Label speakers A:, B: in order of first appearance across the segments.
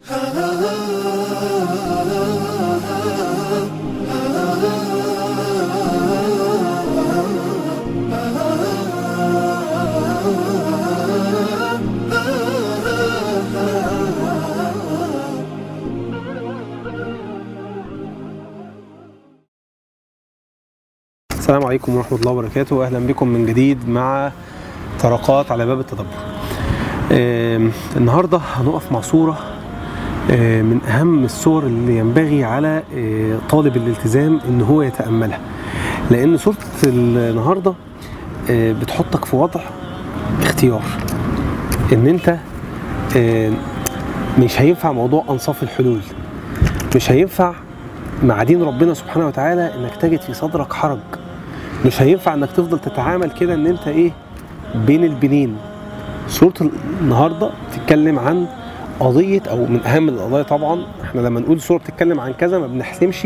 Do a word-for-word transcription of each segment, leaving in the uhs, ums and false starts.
A: السلام عليكم ورحمة الله وبركاته. أهلا بكم من جديد مع طرقات على باب التدبر. آه النهاردة هنقف مع صورة آه من أهم الصور اللي ينبغي على آه طالب الالتزام إن هو يتأملها، لأن صورة النهاردة آه بتحطك في وضع اختيار، إن أنت آه مش هينفع موضوع أنصاف الحلول، مش هينفع مع دين ربنا سبحانه وتعالى إنك تجد في صدرك حرج، مش هينفع انك تفضل تتعامل كده ان انت ايه بين البنين. صورة النهاردة بتتكلم عن قضية او من اهم القضايا. طبعا احنا لما نقول صورة بتتكلم عن كذا ما بنحسمش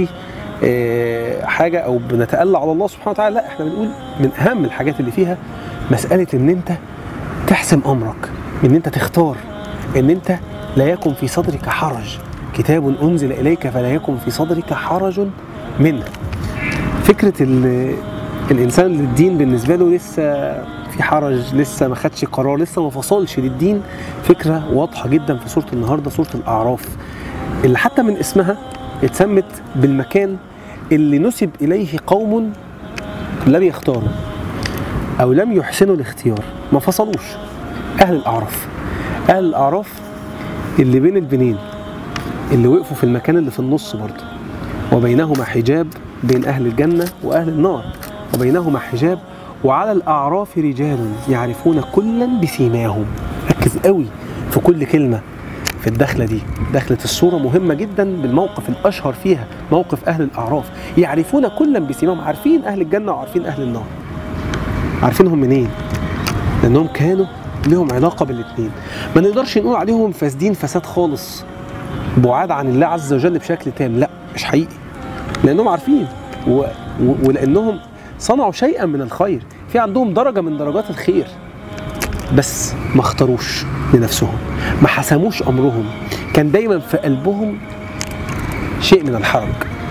A: اه حاجة او بنتألى على الله سبحانه وتعالى، لا، احنا بنقول من اهم الحاجات اللي فيها مسألة ان انت تحسم امرك، ان انت تختار، ان انت لا يكن في صدرك حرج. كتاب انزل اليك فلا يكن في صدرك حرج منه. فكرة الإنسان اللي الدين بالنسبة له لسه في حرج، لسه ما خدش قرار، لسه ما فصلش للدين، فكرة واضحة جدا في سورة النهاردة، سورة الأعراف، اللي حتى من اسمها اتسمت بالمكان اللي نسب إليه قوم لم يختاروا أو لم يحسنوا الاختيار، ما فصلوش. أهل الأعراف، أهل الأعراف اللي بين البنين، اللي وقفوا في المكان اللي في النص برضه، وبينهما حجاب بين أهل الجنة وأهل النار، وبينهما حجاب، وعلى الأعراف رجال يعرفون كلا بسيماهم. ركز قوي في كل كلمة في الدخلة دي، دخلة الصورة مهمة جدا بالموقف الأشهر فيها، موقف أهل الأعراف. يعرفون كلا بسيماهم، عارفين أهل الجنة وعارفين أهل النار. عارفينهم منين؟ لأنهم كانوا لهم علاقة بالاثنين. ما نقدرش نقول عليهم فاسدين فساد خالص، بعاد عن الله عز وجل بشكل تام، لا، مش حقيقي، لأنهم عارفين و... و... ولأنهم صنعوا شيئا من الخير، في عندهم درجة من درجات الخير، بس ما اختاروش لنفسهم، ما حسموش أمرهم، كان دايما في قلبهم شيء من الحرج،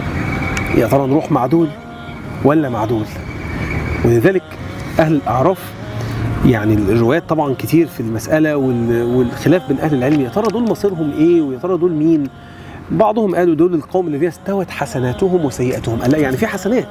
A: يا ترى نروح مع دول ولا مع دول. ولذلك أهل الأعراف، يعني الروايات طبعا كتير في المسألة والخلاف بين أهل العلم، يا ترى دول مصيرهم إيه ويا ترى دول مين. بعضهم قالوا دول القوم الذين استوت حسناتهم وسيئاتهم. قال لا، يعني في حسنات،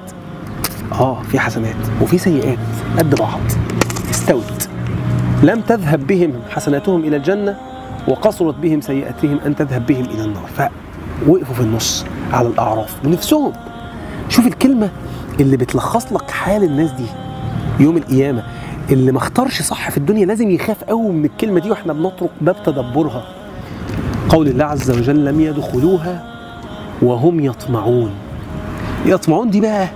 A: اه في حسنات وفي سيئات قد بعض، استوت، لم تذهب بهم حسناتهم الى الجنه وقصرت بهم سيئاتهم ان تذهب بهم الى النار، فوقفوا في النص على الاعراف ونفسهم. شوف الكلمه اللي بتلخص لك حال الناس دي يوم القيامه. اللي ما اختارش صح في الدنيا لازم يخاف قوي من الكلمه دي، واحنا بنطرق باب تدبرها. قول الله عز وجل: لم يدخلوها وهم يطمعون. يطمعون دي بقى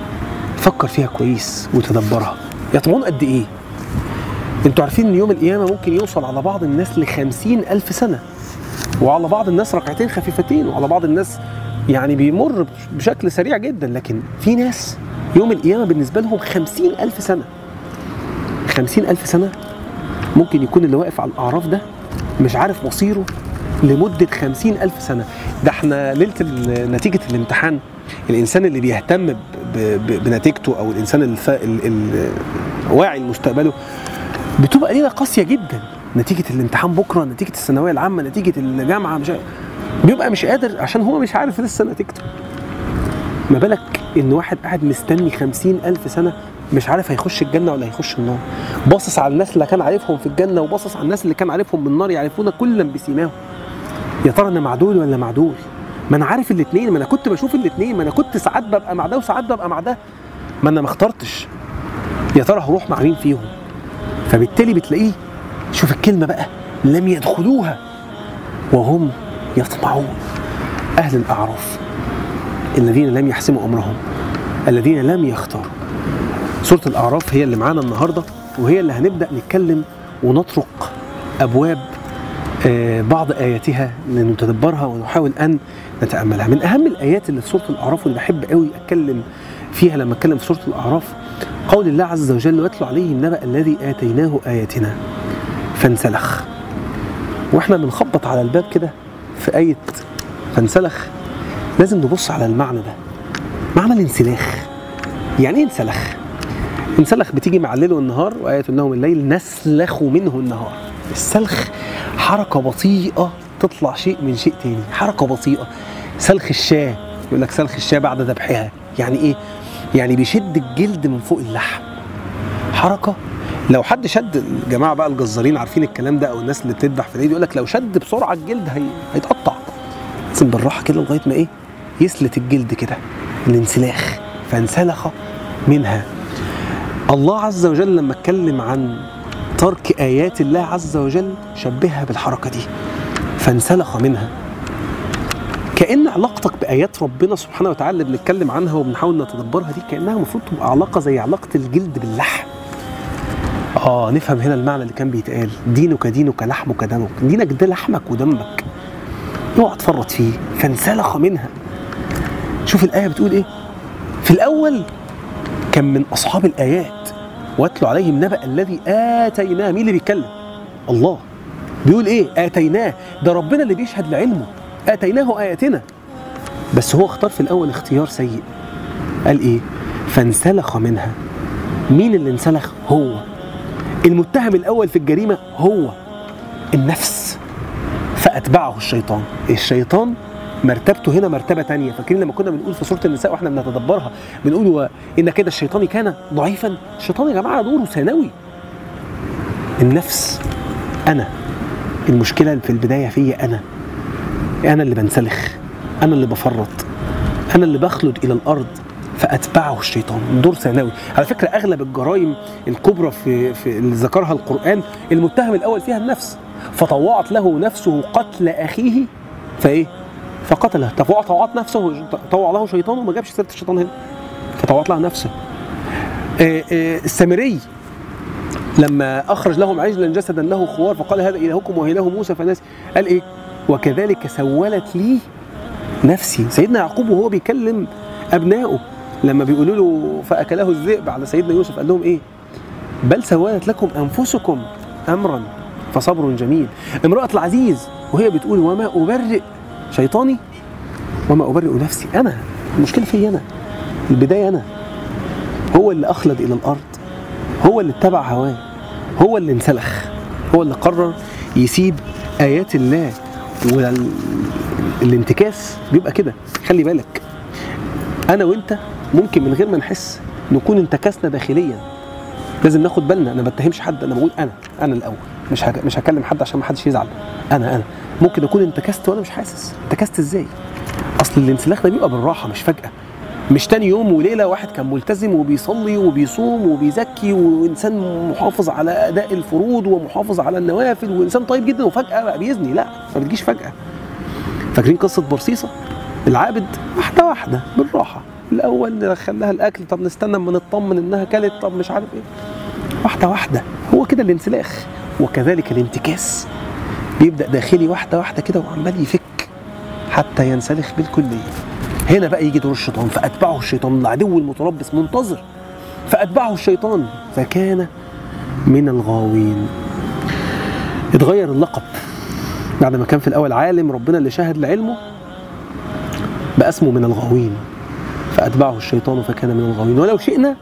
A: فكر فيها كويس وتدبرها. يطمعون قد ايه؟ انتوا عارفين ان يوم القيامة ممكن يوصل على بعض الناس لخمسين ألف سنة، وعلى بعض الناس ركعتين خفيفتين، وعلى بعض الناس يعني بيمر بشكل سريع جدا، لكن في ناس يوم القيامة بالنسبة لهم خمسين ألف سنة. خمسين ألف سنة ممكن يكون اللي واقف على الأعراف ده مش عارف مصيره لمدة خمسين ألف سنة. ده احنا ليلة نتيجة الامتحان، الإنسان اللي بيهتم بنتيجته أو الإنسان الف... الواعي لمستقبله بتبقى ليلة قاسية جدا. نتيجة الامتحان بكرة، نتيجة الثانوية العامة، نتيجة الجامعة، مش بيبقى مش قادر عشان هو مش عارف لسه نتيجته. ما بالك إن واحد قاعد مستني خمسين ألف سنة مش عارف هيخش الجنة ولا هيخش النار، باصص على الناس اللي كان عارفهم في الجنة وباصص على الناس اللي كان عارفهم بالنار، يعرفون كلا بسيماهم. يا ترى انا مع دول ولا مع دول؟ ما انا عارف الاثنين، ما انا كنت بشوف الاثنين، ما انا كنت ساعات ببقى مع ده وساعات ببقى مع ده، ما انا ما اخترتش. يا ترى هروح مع مين فيهم؟ فبالتالي بتلاقيه، شوف الكلمه بقى، لم يدخلوها وهم يطمعون. اهل الاعراف الذين لم يحسموا امرهم، الذين لم يختاروا. سوره الاعراف هي اللي معانا النهارده، وهي اللي هنبدا نتكلم ونطرق ابواب بعض آياتها لنتدبرها ونحاول أن نتأملها. من أهم الآيات اللي في سورة الأعراف واللي بحب قوي أتكلم فيها لما أتكلم في سورة الأعراف قول الله عز وجل: واتلو عليهم نبأ الذي آتيناه آياتنا فانسلخ. وإحنا بنخبط على الباب كده في آية فانسلخ لازم نبص على المعنى ده، معنى الانسلاخ. يعني ايه انسلخ؟ انسلخ بتيجي مع الليل والنهار، وآية انهم الليل نسلخ منه النهار. السلخ حركة بطيئة تطلع شيء من شيء تاني، حركة بطيئة. سلخ الشاة، يقول لك سلخ الشاة بعد ذبحها. يعني ايه؟ يعني بيشد الجلد من فوق اللحم. حركة لو حد شد، الجماعة بقى الجزارين عارفين الكلام ده، او الناس اللي بتذبح في العيد، يقول لك لو شد بسرعة الجلد هي... هيتقطع. لازم بالراحة كده لغاية ما ايه؟ يسلت الجلد كده. الانسلاخ. فانسلخ منها. الله عز وجل لما اتكلم عن ترك آيات الله عز وجل شبهها بالحركة دي، فانسلخ منها. كأن علاقتك بآيات ربنا سبحانه وتعالى اللي بنتكلم عنها وبنحاول نتدبرها دي، كأنها المفروض تبقى علاقة زي علاقة الجلد باللحم. آه نفهم هنا المعنى اللي كان بيتقال، دينك دينك لحمك دمك. دينك ده لحمك ودمك، اوعى تفرط فيه. فانسلخ منها. شوف الآية بتقول إيه؟ في الأول كان من أصحاب الآيات، واتلو عليهم نبأ الذي آتيناه. مين اللي بيتكلم؟ الله. بيقول إيه؟ آتيناه. ده ربنا اللي بيشهد لعلمه. آتيناه آياتنا. بس هو اختار في الأول اختيار سيء. قال إيه؟ فانسلخ منها. مين اللي انسلخ؟ هو. المتهم الأول في الجريمة هو النفس. فأتبعه الشيطان. الشيطان مرتبته هنا مرتبة تانية. فاكرين لما كنا بنقول في سورة النساء واحنا بنتدبرها، بنقول إن كده الشيطان كان ضعيفا. الشيطان يا جماعة دوره ثانوي. النفس أنا. المشكلة في البداية فيا أنا. أنا اللي بنسلخ، أنا اللي بفرط، أنا اللي بخلد إلى الأرض. فأتبعه الشيطان. دور ثانوي. على فكرة أغلب الجرائم الكبرى في, في اللي ذكرها القرآن المتهم الأول فيها النفس. فطوعت له نفسه قتل أخيه فإيه؟ فقتله. طوعت نفسه، طوع له شيطان، وما جابش سيرة الشيطان هنا. فطوعت له نفسه. آآ آآ السامري لما أخرج لهم عجلا جسدا له خوار فقال هذا إلهكم وإله موسى فناس. قال إيه؟ وكذلك سولت لي نفسي. سيدنا يعقوب وهو بيكلم أبنائه لما بيقولوا له فأكله الذئب على سيدنا يوسف، قال لهم إيه؟ بل سولت لكم أنفسكم أمرا فصبر جميل. امرأة العزيز وهي بتقول وما أبرئ شيطاني وما أبرئ نفسي. أنا المشكلة في أنا، البداية أنا. هو اللي أخلد إلى الأرض، هو اللي اتبع هواه، هو اللي انسلخ، هو اللي قرر يسيب آيات الله. والانتكاس بيبقى كده. خلي بالك أنا وإنت ممكن من غير ما نحس نكون انتكسنا داخليا. لازم ناخد بالنا. أنا ما بتهمش حد، أنا بقول أنا أنا الأول. مش هك... مش هكلم حد عشان ما حدش يزعل. أنا أنا ممكن أكون انتكست وأنا مش حاسس. انتكست إزاي؟ أصل الانسلاخ ده بيبقى بالراحة مش فجأة. مش تاني يوم وليلة واحد كان ملتزم وبيصلي وبيصوم وبيزكي وإنسان محافظ على أداء الفروض ومحافظ على النوافل وإنسان طيب جدا وفجأة بقى بيزني. لا، ما بتجيش فجأة. فاكرين قصة برصيصة؟ العابد واحدة واحدة بالراحة. الأول ندخل لها الأكل، طب نستنى اما نطمن إنها كلت، طب مش عارف إيه. واحدة واحدة. هو كده الانسلاخ. وكذلك الانتكاس بيبدأ داخلي واحدة واحدة كده وعمال يفك حتى ينسلخ بالكلية. هنا بقى يجي دور الشيطان. فأتبعه الشيطان. العدو المتربص منتظر. فأتبعه الشيطان فكان من الغاوين. اتغير اللقب. بعد ما كان في الأول عالم ربنا اللي شاهد لعلمه، بقى اسمه من الغاوين. فأتبعه الشيطان فكان من الغاوين. ولو شئنا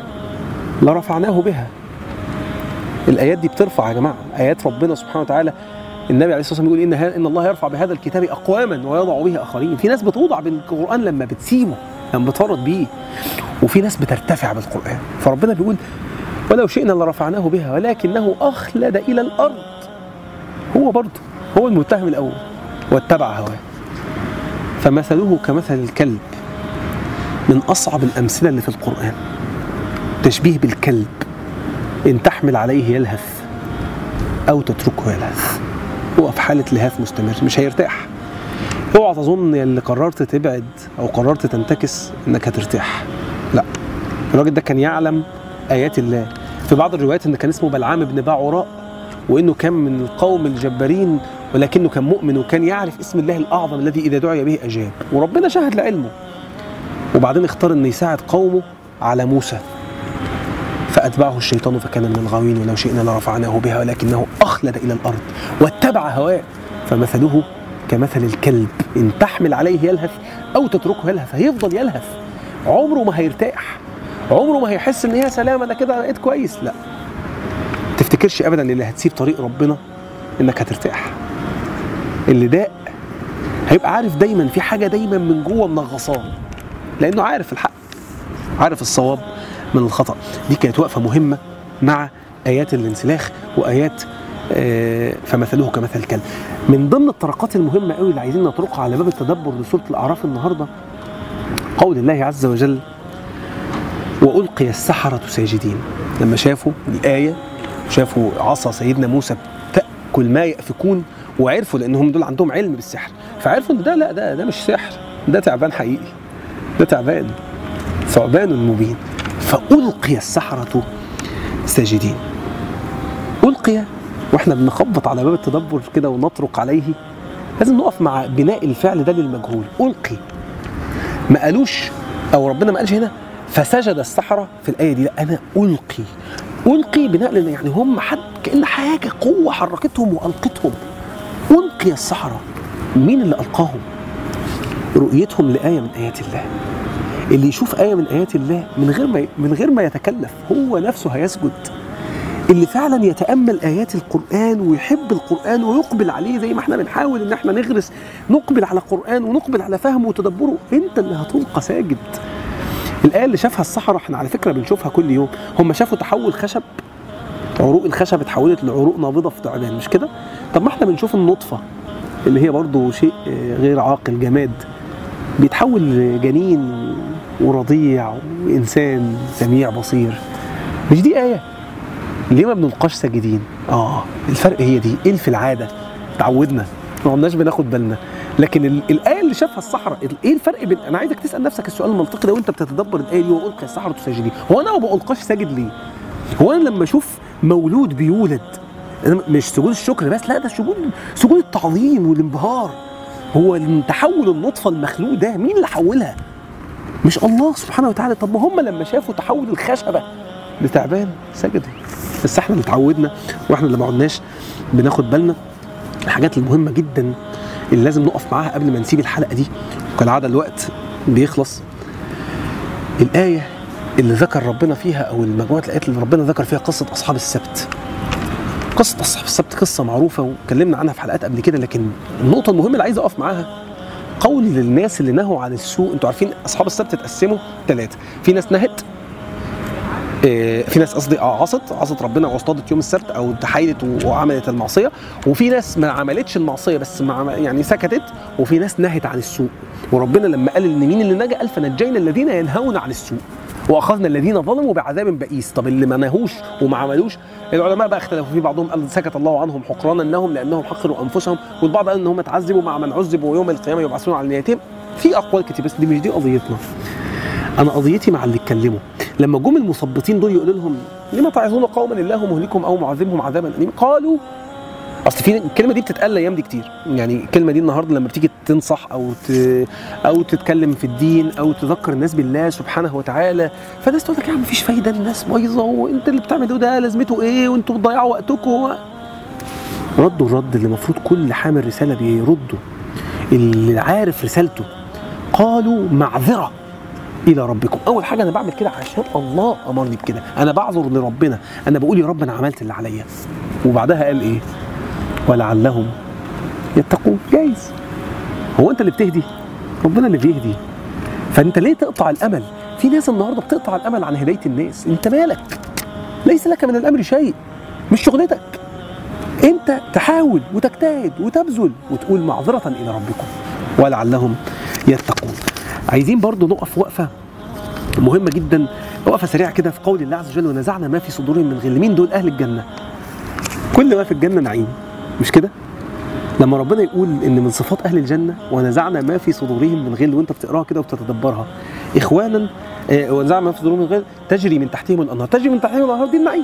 A: لرفعناه بها. الآيات دي بترفع يا جماعة. آيات ربنا سبحانه وتعالى. النبي عليه الصلاة والسلام يقول إن, إن الله يرفع بهذا الكتاب أقواما ويضع به آخرين. في ناس بتوضع بالقرآن لما بتسيبه، لما بتفرط بيه، وفي ناس بترتفع بالقرآن. فربنا بيقول ولو شئنا لرفعناه بها ولكنه أخلد إلى الأرض. هو برضه هو المتهم الأول واتبع هواه. فمثله كمثل الكلب. من أصعب الأمثلة اللي في القرآن تشبيه بالكلب. إن تحمل عليه يلهث أو تتركه يلهث. هو في حالة لهاث مستمر، مش هيرتاح. اوعى تظن اللي قررت تبعد أو قررت تنتكس إنك هترتاح. لا، الراجل ده كان يعلم آيات الله. في بعض الروايات إن كان اسمه بلعام بن باعوراء، وإنه كان من القوم الجبارين، ولكنه كان مؤمن وكان يعرف اسم الله الأعظم الذي إذا دعي به أجاب. وربنا شهد لعلمه. وبعدين اختار إنه يساعد قومه على موسى. فأتبعه الشيطان فكان من الغاوين. ولو شئنا لرفعناه بها ولكنه أخلد إلى الأرض واتبع هواه. فمثله كمثل الكلب إن تحمل عليه يلهث أو تتركه يلهث، هيفضل يلهث، عمره ما هيرتاح، عمره ما هيحس إن هي سلام أنا كده بقيت كويس. لا، تفتكرش أبدا اللي هتسيب طريق ربنا إنك هترتاح. اللي داق هيبقى عارف دايما في حاجة دايما من جوه منغصاه، لأنه عارف الحق، عارف الصواب من الخطأ. دي كانت وقفة مهمة مع آيات الانسلاخ وآيات آه فمثله كمثل الكلب. من ضمن الطرقات المهمة قوي اللي عايزين نطرقها على باب التدبر لسورة الأعراف النهاردة قول الله عز وجل وألقي السحرة ساجدين. لما شافوا الآية، شافوا عصا سيدنا موسى تأكل ما يأفكون، وعرفوا لأنهم دول عندهم علم بالسحر، فعرفوا إن ده لا ده ده مش سحر، ده تعبان حقيقي، ده تعبان ثعبان مبين. فألقي السحرة ساجدين. ألقي، واحنا بنخبط على باب التدبر كده ونطرق عليه لازم نقف مع بناء الفعل ده للمجهول. ألقي، ما قالوش أو ربنا ما قالش هنا فسجد السحرة في الآية دي، لا أنا ألقي. ألقي بناء لأن يعني هم حد كأن حاجة قوة حركتهم وألقتهم. ألقي السحرة، مين اللي ألقاهم؟ رؤيتهم لآية من آيات الله. اللي يشوف آية من آيات الله من غير ما من غير ما يتكلف هو نفسه هيسجد. اللي فعلا يتأمل آيات القرآن ويحب القرآن ويقبل عليه زي ما احنا بنحاول ان احنا نغرس، نقبل على القرآن ونقبل على فهمه وتدبره، انت اللي هتلقى ساجد. الآية اللي شافها السحرة احنا على فكرة بنشوفها كل يوم، هم شافوا تحول خشب، عروق الخشب اتحولت لعروق نابضة في تعبان، مش كده؟ طب ما احنا بنشوف النطفة اللي هي برضو شيء غير عاقل، جماد، بيتحول لجنين ورضيع وإنسان سميع بصير. مش دي آية؟ ليه ما بنلقاش ساجدين؟ اه الفرق هي دي، ايه في العادة تعودنا ما قلناش بناخد بالنا. لكن الآية اللي شافها السحرة ايه الفرق بين، انا عايزك تسأل نفسك السؤال المنطقي ده وانت بتتدبر الآية دي وألقي السحرة ساجدين، هو انا ما بلقاش ساجد ليه؟ هو انا لما اشوف مولود بيولد مش سجود الشكر بس، لا ده سجود سجود التعظيم والانبهار. هو تحول النطفة المخلوق ده مين اللي حولها؟ مش الله سبحانه وتعالى. طب ما هم لما شافوا تحول الخشبة لتعبان سجدوا. بس احنا اللي اتعودنا واحنا اللي ما عدناش بناخد بالنا. الحاجات المهمة جدا اللي لازم نقف معاها قبل ما نسيب الحلقة دي، وكالعادة الوقت بيخلص. الآية اللي ذكر ربنا فيها او المجموعة الآيات اللي ربنا ذكر فيها قصة أصحاب السبت. قصة أصحاب السبت قصة معروفة واتكلمنا عنها في حلقات قبل كده، لكن النقطة المهمة اللي عايز أقف معاها قول للناس اللي نهوا عن السوء. انتوا عارفين أصحاب السبت اتقسموا ثلاثة، في ناس نهت، اه في ناس قصدي اه عصت عصت ربنا واصطادت يوم السبت او تحايلت وعملت المعصية، وفي ناس ما عملتش المعصية بس ما يعني سكتت، وفي ناس نهت عن السوء. وربنا لما قال ان مين اللي نجا قال فنجينا الذين ينهون عن السوء واخذنا الذين ظلموا بعذاب بئيس. طب اللي ما نهوش وما عملوش، العلماء بقى اختلفوا، في بعضهم قال سكت الله عنهم حقرانا انهم لانهم حقروا انفسهم، والبعض قال انهم اتعذبوا مع من عذبوا ويوم القيامه يبعثون على نياتهم. في اقوال كتير بس دي مش دي قضيتنا. انا قضيتي مع اللي اتكلموا لما جم المثبطين دول يقولوا لهم لما تعظون قوما الله مهلكهم او معذبهم عذابا اليما، قالوا اصل في الكلمه دي بتتقال الايام دي كتير، يعني الكلمه دي النهارده لما بتيجي تنصح او ت... او تتكلم في الدين او تذكر الناس بالله سبحانه وتعالى، فالناس تقول لك يا عم مفيش فايده، الناس بايظه وانت اللي بتعمله ده لازمته ايه وانتوا بتضيعوا وقتكم. ردوا الرد اللي المفروض كل حامل رساله بيرده، اللي عارف رسالته. قالوا معذره الى ربكم. اول حاجه انا بعمل كده عشان الله امرني بكده، انا بعذر لربنا، انا بقول يا رب انا عملت اللي عليا. وبعدها قال ايه؟ ولعلهم يتقون. جايز هو انت اللي بتهدي؟ ربنا اللي بيهدي. فانت ليه تقطع الامل؟ في ناس النهارده بتقطع الامل عن هدايه الناس، انت مالك؟ ليس لك من الامر شيء، مش شغلتك. انت تحاول وتجتهد وتبذل وتقول معذره الى ربكم ولعلهم يتقون. عايزين برضو نقف وقفه مهمه جدا، وقفه سريعه كده في قول الله عز وجل ونزعنا ما في صدورهم من غل. مين دول؟ اهل الجنه. كل ما في الجنه نعيم، مش كده؟ لما ربنا يقول ان من صفات اهل الجنه ونزعنا ما في صدورهم من غل، وانت بتقراها كده وبتتدبرها اخوانا، آه ونزعنا ما في صدورهم من غل تجري من تحتهم الانهار، تجري من تحتهم الانهار، دي النعيم.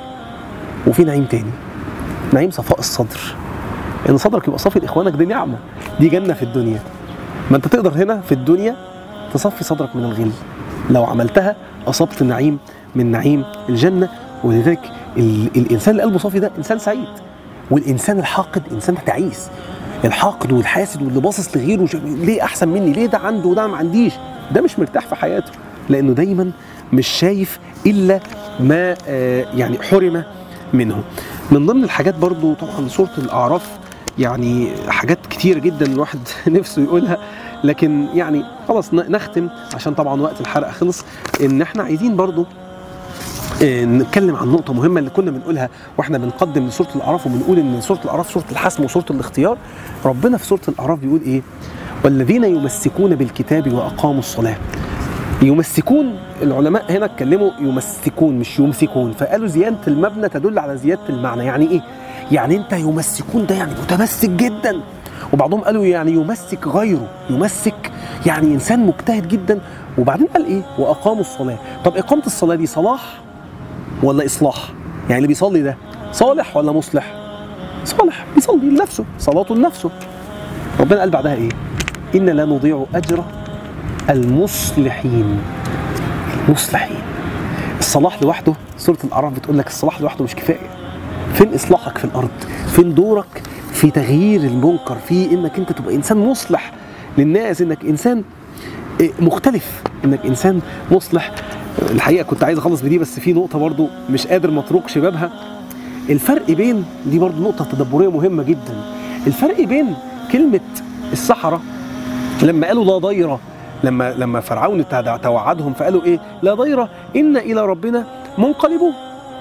A: وفي نعيم تاني، نعيم صفاء الصدر، ان صدرك يبقى صافي لاخوانك، دي نعمه، دي جنه في الدنيا. ما انت تقدر هنا في الدنيا تصفي صدرك من الغل، لو عملتها اصبت نعيم من نعيم الجنه. ولذلك الانسان اللي قلبه صافي ده انسان سعيد، والانسان الحاقد انسان تعيس. الحاقد والحاسد واللي باصص لغيره ليه احسن مني، ليه ده عنده وده ما عنديش، ده مش مرتاح في حياته، لانه دايما مش شايف الا ما آه يعني حرم منه. من ضمن الحاجات برضو طبعا سورة الأعراف، يعني حاجات كتير جدا الواحد نفسه يقولها، لكن يعني خلاص نختم عشان طبعا وقت الحلقة خلص. ان احنا عايزين برضو نتكلم عن نقطة مهمة اللي كنا بنقولها واحنا بنقدم لسورة الأعراف، وبنقول ان سورة الأعراف سورة الحسم وسورة الاختيار. ربنا في سورة الأعراف بيقول ايه؟ والذين يمسكون بالكتاب وأقاموا الصلاة. يمسكون، العلماء هنا اتكلموا يمسكون مش يمسكون، فقالوا زيادة المبنى تدل على زيادة المعنى. يعني ايه؟ يعني انت يمسكون ده يعني متمسك جدا، وبعضهم قالوا يعني يمسك غيره، يمسك يعني انسان مجتهد جدا. وبعدين قال ايه؟ واقاموا الصلاه. طب اقامه الصلاه دي صلاح ولا اصلاح؟ يعني اللي بيصلي ده صالح ولا مصلح؟ صالح، بيصلي لنفسه، صلاته لنفسه. ربنا قال بعدها ايه؟ ان لا نضيع اجر المصلحين. المصلحين، الصلاح لوحده سوره الاعراف بتقول لك الصلاح لوحده مش كفايه. فين اصلاحك في الارض؟ فين دورك في تغيير المنكر، في انك انت تبقى انسان مصلح للناس، انك انسان مختلف، انك انسان مصلح. الحقيقه كنت عايز اخلص بدي، بس في نقطه برضو مش قادر متروك شبابها. الفرق بين دي برضو نقطه تدبريه مهمه جدا. الفرق بين كلمه السحره لما قالوا لا ضيره، لما لما فرعون توعدهم فقالوا ايه؟ لا ضيره ان الى ربنا منقلبون.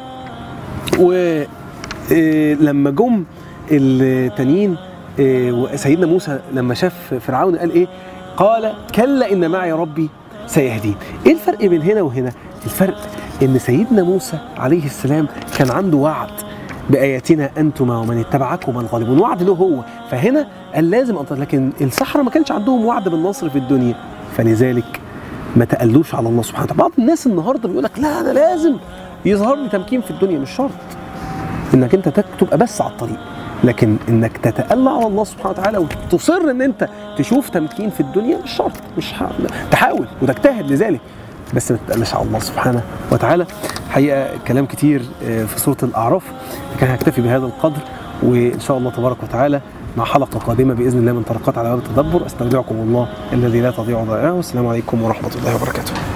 A: ولما جم التانيين وسيدنا موسى لما شاف فرعون قال ايه؟ قال كلا ان معي ربي سيهدين. ايه الفرق بين هنا وهنا؟ الفرق ان سيدنا موسى عليه السلام كان عنده وعد باياتنا انتما ومن اتبعكم الغالبون، وعد له هو، فهنا قال لازم انتصر. لكن السحرة ما كانش عندهم وعد بالنصر في الدنيا، فلذلك ما تقلوش على الله سبحانه وتعالى. بعض الناس النهارده بيقول لك لا انا لازم يظهر لي تمكين في الدنيا. مش شرط انك انت تبقى بس على الطريق، لكن انك تتألى على الله سبحانه وتعالى وتصر ان انت تشوف تمكين في الدنيا مش شرط. مش ح... تحاول وتجتهد لذلك، بس ما تتقلش على الله سبحانه وتعالى. حقيقة كلام كتير في سورة الأعراف، كان هكتفي بهذا القدر، وإن شاء الله تبارك وتعالى مع حلقة قادمة بإذن الله من طرقات على باب التدبر. أستودعكم الله الذي لا تضيع ودائعه، والسلام عليكم ورحمة الله وبركاته.